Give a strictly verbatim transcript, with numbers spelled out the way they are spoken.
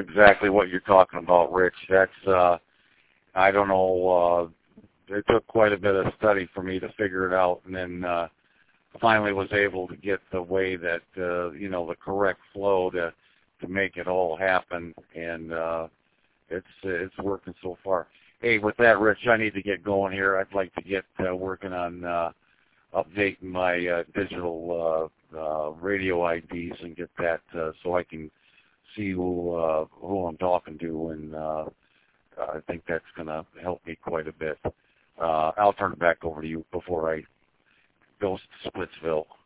exactly what you're talking about, Rich. That's, uh, I don't know, uh, it took quite a bit of study for me to figure it out, and then uh, finally was able to get the way that, uh, you know, the correct flow to to make it all happen, and uh, it's it's working so far. Hey, with that, Rich, I need to get going here. I'd like to get uh, working on uh, updating my uh, digital uh, uh, radio I Ds and get that uh, so I can see who uh, who I'm talking to, and uh, I think that's going to help me quite a bit. Uh, I'll turn it back over to you before I go to Splitsville.